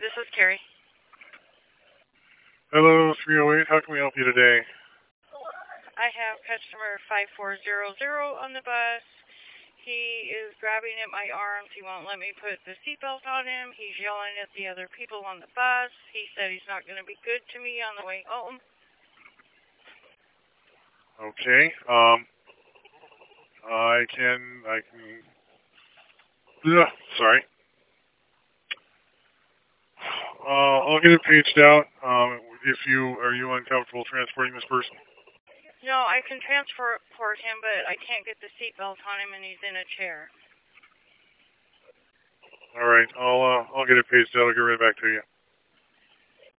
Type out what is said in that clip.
This is Carrie. Hello, 308. How can we help you today? I have customer 5400 on the bus. He is grabbing at my arms. He won't let me put the seatbelt on him. He's yelling at the other people on the bus. He said he's not going to be good to me on the way home. Okay. Sorry. I'll get it paged out. Are you uncomfortable transporting this person? No, I can transport him, but I can't get the seatbelt on him, and he's in a chair. All right. I'll get it paged out. I'll get right back to you.